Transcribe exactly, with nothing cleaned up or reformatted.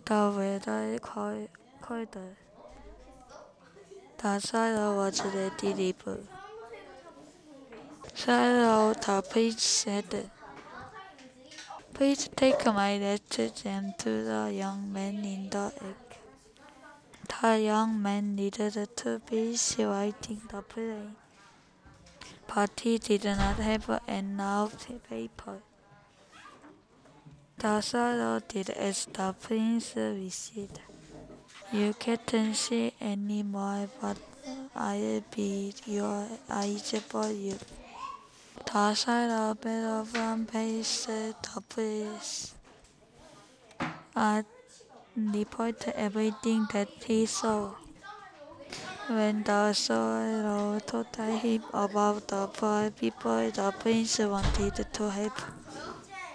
The weather cold, colder. The sailor was ready to leave. Sailor, the prince said, please take my message and to the young man in the egg. The young man needed to be writing the plane, but he did not have enough paper. The sailor did as the prince wished. You can't see any more, but I'll be your eyes for you. The sailor made from face the prince and reported everything that he saw. When the sailor told him about the poor people, the prince wanted to help.